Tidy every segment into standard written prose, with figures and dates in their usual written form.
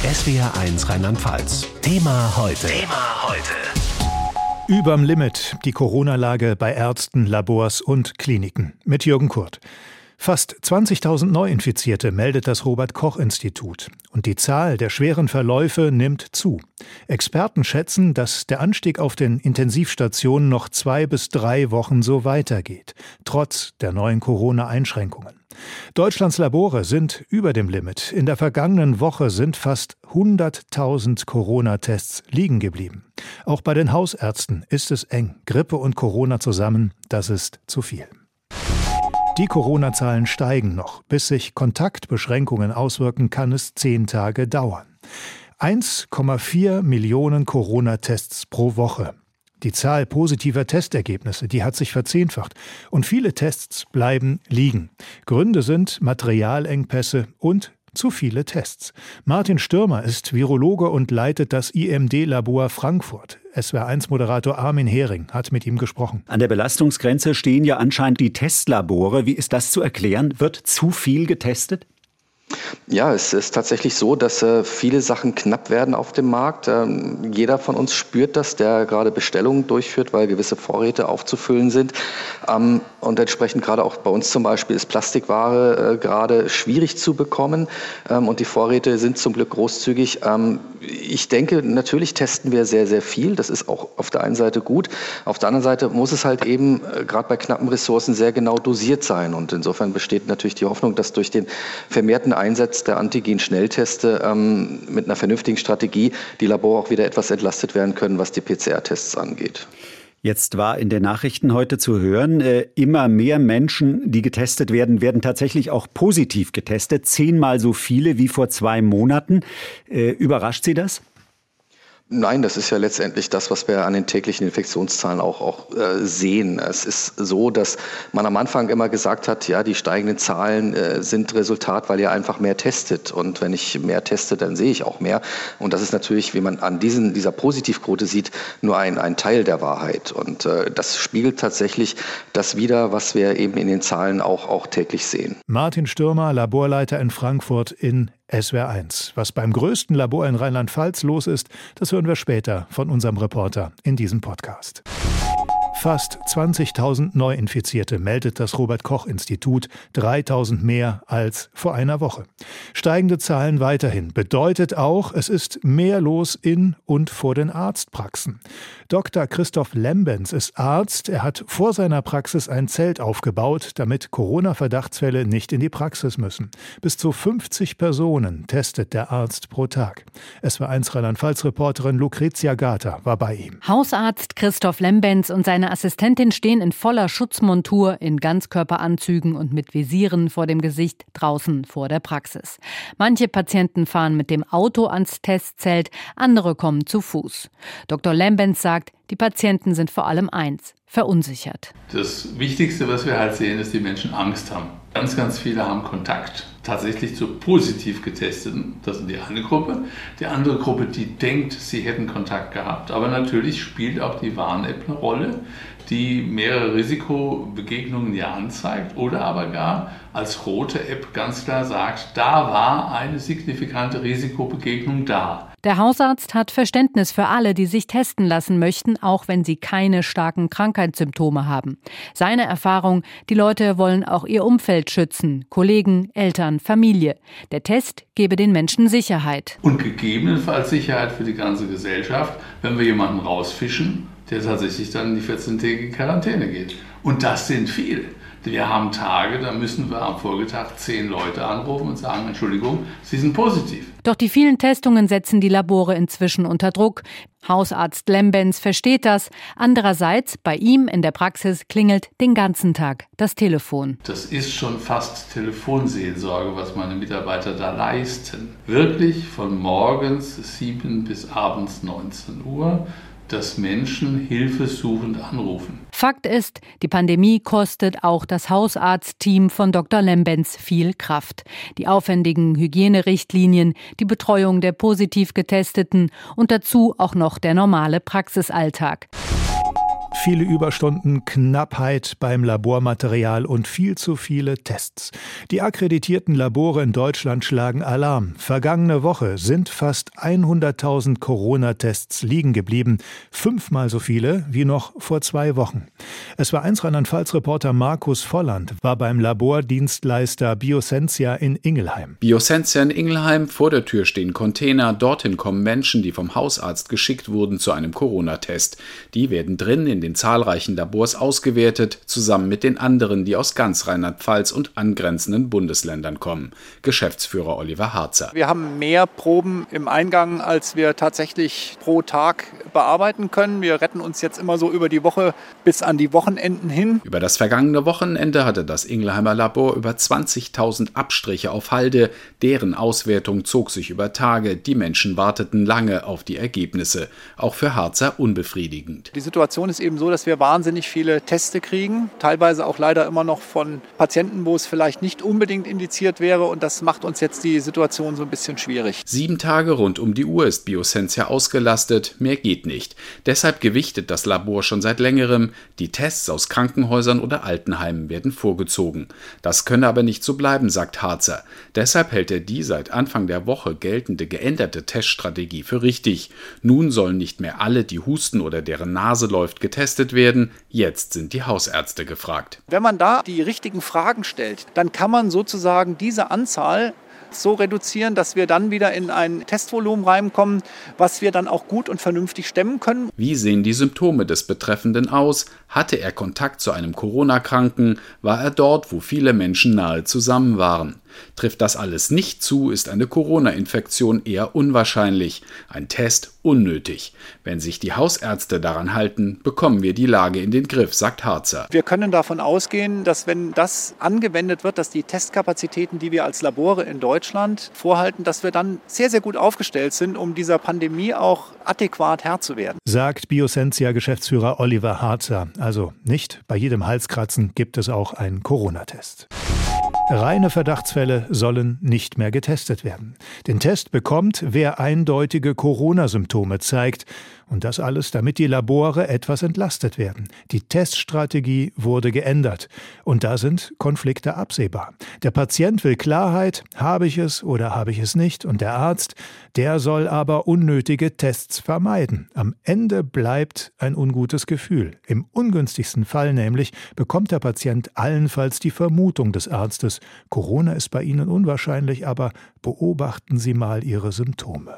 SWR1 Rheinland-Pfalz. Thema heute. Überm Limit, die Corona-Lage bei Ärzten, Labors und Kliniken. Mit Jürgen Kurt. Fast 20.000 Neuinfizierte meldet das Robert-Koch-Institut. Und die Zahl der schweren Verläufe nimmt zu. Experten schätzen, dass der Anstieg auf den Intensivstationen noch 2 bis 3 Wochen so weitergeht, trotz der neuen Corona-Einschränkungen. Deutschlands Labore sind über dem Limit. In der vergangenen Woche sind fast 100.000 Corona-Tests liegen geblieben. Auch bei den Hausärzten ist es eng. Grippe und Corona zusammen, das ist zu viel. Die Corona-Zahlen steigen noch. Bis sich Kontaktbeschränkungen auswirken, kann es 10 Tage dauern. 1,4 Millionen Corona-Tests pro Woche. Die Zahl positiver Testergebnisse, die hat sich verzehnfacht. Und viele Tests bleiben liegen. Gründe sind Materialengpässe und zu viele Tests. Martin Stürmer ist Virologe und leitet das IMD-Labor Frankfurt. SWR1-Moderator Armin Hering hat mit ihm gesprochen. An der Belastungsgrenze stehen ja anscheinend die Testlabore. Wie ist das zu erklären? Wird zu viel getestet? Ja, es ist tatsächlich so, dass viele Sachen knapp werden auf dem Markt. Jeder von uns spürt das, der gerade Bestellungen durchführt, weil gewisse Vorräte aufzufüllen sind. Und entsprechend gerade auch bei uns zum Beispiel ist Plastikware gerade schwierig zu bekommen. Und die Vorräte sind zum Glück großzügig. Ich denke, natürlich testen wir sehr, sehr viel. Das ist auch auf der einen Seite gut. Auf der anderen Seite muss es halt eben gerade bei knappen Ressourcen sehr genau dosiert sein. Und insofern besteht natürlich die Hoffnung, dass durch den vermehrten Einsatz der Antigen-Schnellteste mit einer vernünftigen Strategie die Labore auch wieder etwas entlastet werden können, was die PCR-Tests angeht. Jetzt war in den Nachrichten heute zu hören, immer mehr Menschen, die getestet werden, werden tatsächlich auch positiv getestet. 10-mal so viele wie vor 2 Monaten. Überrascht Sie das? Nein, das ist ja letztendlich das, was wir an den täglichen Infektionszahlen auch sehen. Es ist so, dass man am Anfang immer gesagt hat, ja, die steigenden Zahlen sind Resultat, weil ihr einfach mehr testet. Und wenn ich mehr teste, dann sehe ich auch mehr. Und das ist natürlich, wie man an dieser Positivquote sieht, nur ein Teil der Wahrheit. Und das spiegelt tatsächlich das wider, was wir eben in den Zahlen auch täglich sehen. Martin Stürmer, Laborleiter in Frankfurt in SWR1. Was beim größten Labor in Rheinland-Pfalz los ist, das hören wir später von unserem Reporter in diesem Podcast. Fast 20.000 Neuinfizierte meldet das Robert-Koch-Institut, 3.000 mehr als vor einer Woche. Steigende Zahlen weiterhin bedeutet auch, es ist mehr los in und vor den Arztpraxen. Dr. Christoph Lembenz ist Arzt. Er hat vor seiner Praxis ein Zelt aufgebaut, damit Corona-Verdachtsfälle nicht in die Praxis müssen. Bis zu 50 Personen testet der Arzt pro Tag. SWR1 Rheinland-Pfalz-Reporterin Lucrezia Gata war bei ihm. Hausarzt Christoph Lembenz und seine Assistentin stehen in voller Schutzmontur, in Ganzkörperanzügen und mit Visieren vor dem Gesicht draußen vor der Praxis. Manche Patienten fahren mit dem Auto ans Testzelt, andere kommen zu Fuß. Dr. Lembenz sagt, die Patienten sind vor allem eins: verunsichert. Das Wichtigste, was wir halt sehen, ist, dass die Menschen Angst haben. Ganz, ganz viele haben Kontakt tatsächlich zu positiv Getesteten. Das ist die eine Gruppe. Die andere Gruppe, die denkt, sie hätten Kontakt gehabt. Aber natürlich spielt auch die Warn-App eine Rolle, die mehrere Risikobegegnungen ja anzeigt oder aber gar als rote App ganz klar sagt, da war eine signifikante Risikobegegnung da. Der Hausarzt hat Verständnis für alle, die sich testen lassen möchten, auch wenn sie keine starken Krankheitssymptome haben. Seine Erfahrung: Die Leute wollen auch ihr Umfeld schützen, Kollegen, Eltern, Familie. Der Test gebe den Menschen Sicherheit. Und gegebenenfalls Sicherheit für die ganze Gesellschaft, wenn wir jemanden rausfischen, der tatsächlich dann in die 14-tägige Quarantäne geht. Und das sind viele. Wir haben Tage, da müssen wir am Folgetag 10 Leute anrufen und sagen, Entschuldigung, Sie sind positiv. Doch die vielen Testungen setzen die Labore inzwischen unter Druck. Hausarzt Lembenz versteht das. Andererseits, bei ihm in der Praxis klingelt den ganzen Tag das Telefon. Das ist schon fast Telefonseelsorge, was meine Mitarbeiter da leisten. Wirklich von morgens 7 bis abends 19 Uhr. Dass Menschen hilfesuchend anrufen. Fakt ist, die Pandemie kostet auch das Hausarztteam von Dr. Lembenz viel Kraft. Die aufwendigen Hygienerichtlinien, die Betreuung der positiv Getesteten und dazu auch noch der normale Praxisalltag. Viele Überstunden, Knappheit beim Labormaterial und viel zu viele Tests. Die akkreditierten Labore in Deutschland schlagen Alarm. Vergangene Woche sind fast 100.000 Corona-Tests liegen geblieben. 5-mal so viele wie noch vor 2 Wochen. SWR1 Rheinland-Pfalz-Reporter Markus Volland war beim Labordienstleister Bioscientia in Ingelheim. Bioscientia in Ingelheim, vor der Tür stehen Container. Dorthin kommen Menschen, die vom Hausarzt geschickt wurden zu einem Corona-Test. Die werden drin in den zahlreichen Labors ausgewertet, zusammen mit den anderen, die aus ganz Rheinland-Pfalz und angrenzenden Bundesländern kommen. Geschäftsführer Oliver Harzer. Wir haben mehr Proben im Eingang, als wir tatsächlich pro Tag bearbeiten können. Wir retten uns jetzt immer so über die Woche bis an die Wochenenden hin. Über das vergangene Wochenende hatte das Ingelheimer Labor über 20.000 Abstriche auf Halde. Deren Auswertung zog sich über Tage. Die Menschen warteten lange auf die Ergebnisse. Auch für Harzer unbefriedigend. Die Situation ist eben so, dass wir wahnsinnig viele Teste kriegen. Teilweise auch leider immer noch von Patienten, wo es vielleicht nicht unbedingt indiziert wäre. Und das macht uns jetzt die Situation so ein bisschen schwierig. 7 Tage rund um die Uhr ist Bioscientia ausgelastet. Mehr geht nicht. Deshalb gewichtet das Labor schon seit längerem. Die Tests aus Krankenhäusern oder Altenheimen werden vorgezogen. Das könne aber nicht so bleiben, sagt Harzer. Deshalb hält er die seit Anfang der Woche geltende geänderte Teststrategie für richtig. Nun sollen nicht mehr alle, die husten oder deren Nase läuft, getestet werden. Jetzt sind die Hausärzte gefragt. Wenn man da die richtigen Fragen stellt, dann kann man sozusagen diese Anzahl so reduzieren, dass wir dann wieder in ein Testvolumen reinkommen, was wir dann auch gut und vernünftig stemmen können. Wie sehen die Symptome des Betreffenden aus? Hatte er Kontakt zu einem Corona-Kranken? War er dort, wo viele Menschen nahe zusammen waren? Trifft das alles nicht zu, ist eine Corona-Infektion eher unwahrscheinlich, ein Test unnötig. Wenn sich die Hausärzte daran halten, bekommen wir die Lage in den Griff, sagt Harzer. Wir können davon ausgehen, dass wenn das angewendet wird, dass die Testkapazitäten, die wir als Labore in Deutschland vorhalten, dass wir dann sehr, sehr gut aufgestellt sind, um dieser Pandemie auch adäquat Herr zu werden. Sagt Bioscientia-Geschäftsführer Oliver Harzer. Also nicht bei jedem Halskratzen gibt es auch einen Corona-Test. Reine Verdachtsfälle sollen nicht mehr getestet werden. Den Test bekommt, wer eindeutige Corona-Symptome zeigt. Und das alles, damit die Labore etwas entlastet werden. Die Teststrategie wurde geändert. Und da sind Konflikte absehbar. Der Patient will Klarheit, habe ich es oder habe ich es nicht. Und der Arzt, der soll aber unnötige Tests vermeiden. Am Ende bleibt ein ungutes Gefühl. Im ungünstigsten Fall nämlich bekommt der Patient allenfalls die Vermutung des Arztes, Corona ist bei Ihnen unwahrscheinlich, aber beobachten Sie mal Ihre Symptome.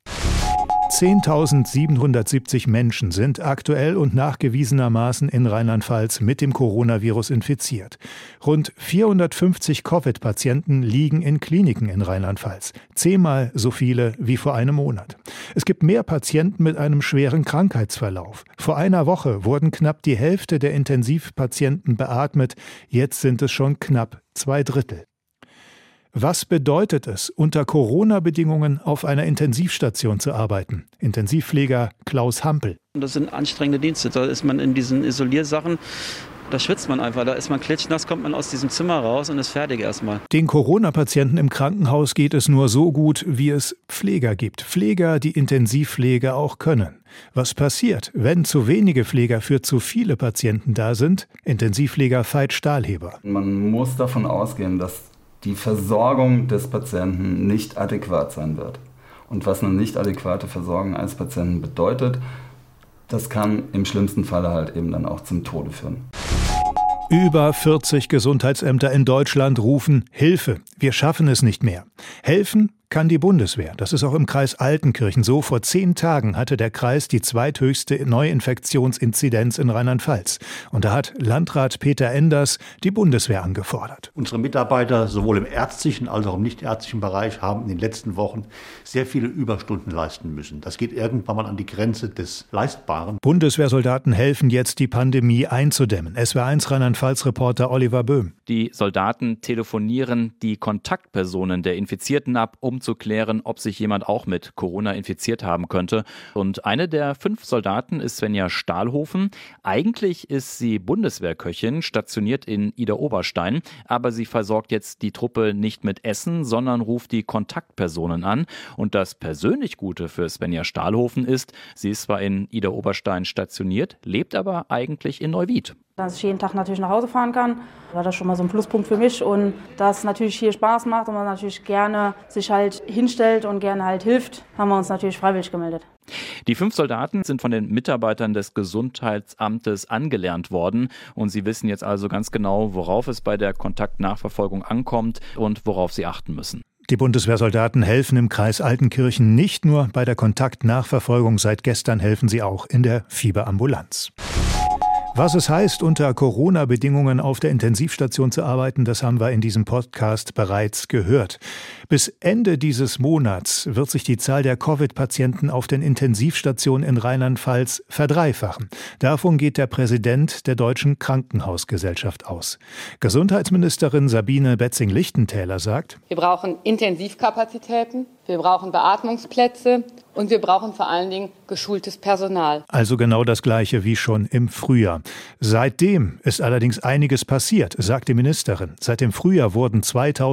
10.770 Menschen sind aktuell und nachgewiesenermaßen in Rheinland-Pfalz mit dem Coronavirus infiziert. Rund 450 Covid-Patienten liegen in Kliniken in Rheinland-Pfalz. 10-mal so viele wie vor einem Monat. Es gibt mehr Patienten mit einem schweren Krankheitsverlauf. Vor einer Woche wurden knapp die Hälfte der Intensivpatienten beatmet. Jetzt sind es schon knapp 2/3. Was bedeutet es, unter Corona-Bedingungen auf einer Intensivstation zu arbeiten? Intensivpfleger Klaus Hampel. Das sind anstrengende Dienste. Da ist man in diesen Isoliersachen, da schwitzt man einfach. Da ist man klitschnass, kommt man aus diesem Zimmer raus und ist fertig erstmal. Den Corona-Patienten im Krankenhaus geht es nur so gut, wie es Pfleger gibt. Pfleger, die Intensivpflege auch können. Was passiert, wenn zu wenige Pfleger für zu viele Patienten da sind? Intensivpfleger Veit Stahlheber. Man muss davon ausgehen, dass die Versorgung des Patienten nicht adäquat sein wird. Und was eine nicht adäquate Versorgung eines Patienten bedeutet, das kann im schlimmsten Falle halt eben dann auch zum Tode führen. Über 40 Gesundheitsämter in Deutschland rufen Hilfe, wir schaffen es nicht mehr. Helfen kann die Bundeswehr. Das ist auch im Kreis Altenkirchen so. Vor 10 Tagen hatte der Kreis die zweithöchste Neuinfektionsinzidenz in Rheinland-Pfalz. Und da hat Landrat Peter Enders die Bundeswehr angefordert. Unsere Mitarbeiter sowohl im ärztlichen als auch im nichtärztlichen Bereich haben in den letzten Wochen sehr viele Überstunden leisten müssen. Das geht irgendwann mal an die Grenze des Leistbaren. Bundeswehrsoldaten helfen jetzt, die Pandemie einzudämmen. SWR1 Rheinland-Pfalz-Reporter Oliver Böhm. Die Soldaten telefonieren die Kontaktpersonen der Infizierten ab, um um zu klären, ob sich jemand auch mit Corona infiziert haben könnte. Und eine der 5 Soldaten ist Svenja Stahlhofen. Eigentlich ist sie Bundeswehrköchin, stationiert in Idar-Oberstein, aber sie versorgt jetzt die Truppe nicht mit Essen, sondern ruft die Kontaktpersonen an. Und das persönlich Gute für Svenja Stahlhofen ist, sie ist zwar in Idar-Oberstein stationiert, lebt aber eigentlich in Neuwied. Dass ich jeden Tag natürlich nach Hause fahren kann, war das schon mal so ein Pluspunkt für mich. Und dass es natürlich hier Spaß macht und man natürlich gerne sich halt hinstellt und gerne halt hilft, haben wir uns natürlich freiwillig gemeldet. Die 5 Soldaten sind von den Mitarbeitern des Gesundheitsamtes angelernt worden und sie wissen jetzt also ganz genau, worauf es bei der Kontaktnachverfolgung ankommt und worauf sie achten müssen. Die Bundeswehrsoldaten helfen im Kreis Altenkirchen nicht nur bei der Kontaktnachverfolgung, seit gestern helfen sie auch in der Fieberambulanz. Was es heißt, unter Corona-Bedingungen auf der Intensivstation zu arbeiten, das haben wir in diesem Podcast bereits gehört. Bis Ende dieses Monats wird sich die Zahl der Covid-Patienten auf den Intensivstationen in Rheinland-Pfalz verdreifachen. Davon geht der Präsident der Deutschen Krankenhausgesellschaft aus. Gesundheitsministerin Sabine Betzing-Lichtentäler sagt: Wir brauchen Intensivkapazitäten, wir brauchen Beatmungsplätze und wir brauchen vor allen Dingen geschultes Personal. Also genau das Gleiche wie schon im Frühjahr. Seitdem ist allerdings einiges passiert, sagt die Ministerin. Seit dem Frühjahr wurden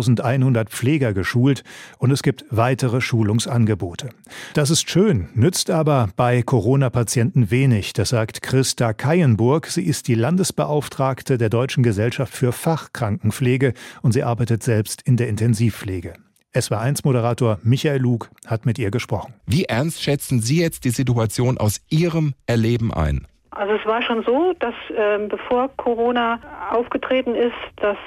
2100 Pfleger geschult und es gibt weitere Schulungsangebote. Das ist schön, nützt aber bei Corona-Patienten wenig. Das sagt Christa Kayenburg. Sie ist die Landesbeauftragte der Deutschen Gesellschaft für Fachkrankenpflege und sie arbeitet selbst in der Intensivpflege. SWR1-Moderator Michael Lug hat mit ihr gesprochen. Wie ernst schätzen Sie jetzt die Situation aus Ihrem Erleben ein? Also es war schon so, dass bevor Corona aufgetreten ist, das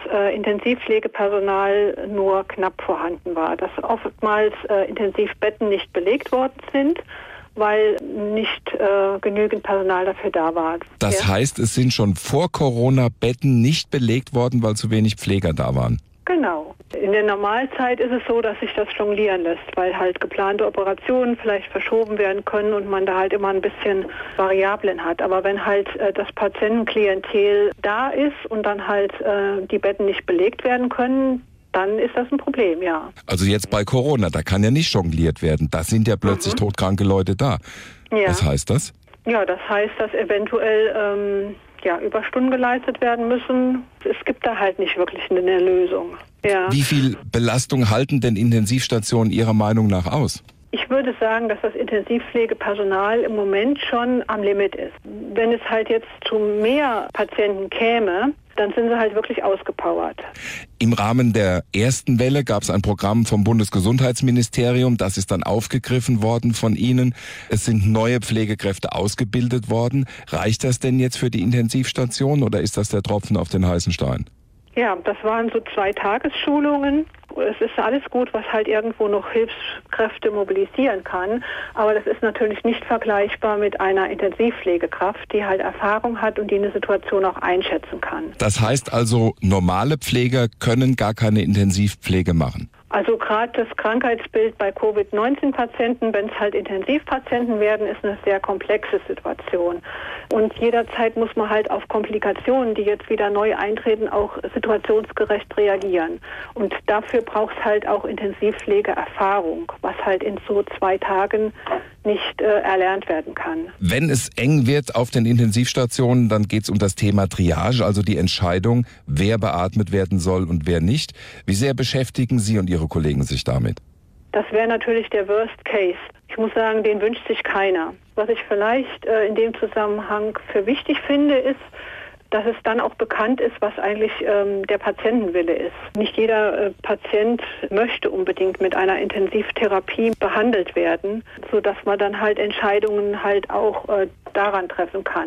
Intensivpflegepersonal nur knapp vorhanden war. Dass oftmals Intensivbetten nicht belegt worden sind, weil nicht genügend Personal dafür da war. Das heißt, es sind schon vor Corona Betten nicht belegt worden, weil zu wenig Pfleger da waren? Genau. In der Normalzeit ist es so, dass sich das jonglieren lässt, weil halt geplante Operationen vielleicht verschoben werden können und man da halt immer ein bisschen Variablen hat. Aber wenn halt das Patientenklientel da ist und dann halt die Betten nicht belegt werden können, dann ist das ein Problem, ja. Also jetzt bei Corona, da kann ja nicht jongliert werden. Da sind ja plötzlich todkranke Leute da. Ja. Was heißt das? Ja, das heißt, dass eventuell Überstunden geleistet werden müssen. Es gibt da halt nicht wirklich eine Lösung. Ja. Wie viel Belastung halten denn Intensivstationen Ihrer Meinung nach aus? Ich würde sagen, dass das Intensivpflegepersonal im Moment schon am Limit ist. Wenn es halt jetzt zu mehr Patienten käme, dann sind sie halt wirklich ausgepowert. Im Rahmen der ersten Welle gab es ein Programm vom Bundesgesundheitsministerium, das ist dann aufgegriffen worden von Ihnen. Es sind neue Pflegekräfte ausgebildet worden. Reicht das denn jetzt für die Intensivstation oder ist das der Tropfen auf den heißen Stein? Ja, das waren so 2 Tagesschulungen. Es ist alles gut, was halt irgendwo noch Hilfskräfte mobilisieren kann. Aber das ist natürlich nicht vergleichbar mit einer Intensivpflegekraft, die halt Erfahrung hat und die eine Situation auch einschätzen kann. Das heißt also, normale Pfleger können gar keine Intensivpflege machen? Also gerade das Krankheitsbild bei Covid-19-Patienten, wenn es halt Intensivpatienten werden, ist eine sehr komplexe Situation. Und jederzeit muss man halt auf Komplikationen, die jetzt wieder neu eintreten, auch situationsgerecht reagieren. Und dafür braucht es halt auch Intensivpflegeerfahrung, was halt in so 2 Tagen nicht erlernt werden kann. Wenn es eng wird auf den Intensivstationen, dann geht es um das Thema Triage, also die Entscheidung, wer beatmet werden soll und wer nicht. Wie sehr beschäftigen Sie und Ihre Kollegen sich damit? Das wäre natürlich der Worst Case. Ich muss sagen, den wünscht sich keiner. Was ich vielleicht in dem Zusammenhang für wichtig finde, ist, dass es dann auch bekannt ist, was eigentlich der Patientenwille ist. Nicht jeder Patient möchte unbedingt mit einer Intensivtherapie behandelt werden, sodass man dann halt Entscheidungen halt auch daran treffen kann.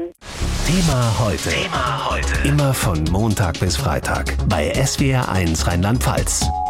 Thema heute. Immer von Montag bis Freitag bei SWR1 Rheinland-Pfalz.